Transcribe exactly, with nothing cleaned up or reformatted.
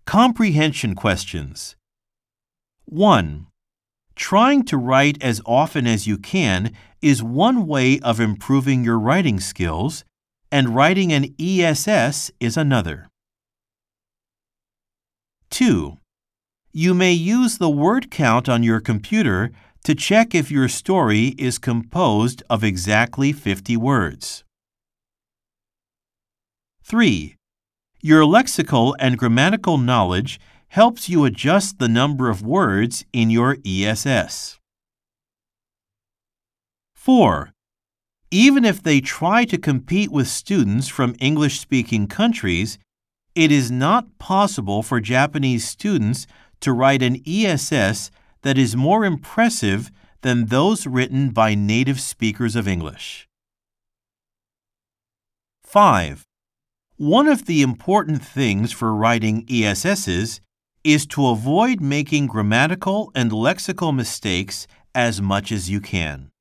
Comprehension questions. one. Trying to write as often as you can is one way of improving your writing skills, and writing an E S S is another. two. You may use the word count on your computer to check if your story is composed of exactly fifty words. three. Your lexical and grammatical knowledge helps you adjust the number of words in your E S S. four. Even if they try to compete with students from English-speaking countries, it is not possible for Japanese students to write an E S S that is more impressive than those written by native speakers of English. five. One of the important things for writing E S Ss is to avoid making grammatical and lexical mistakes as much as you can.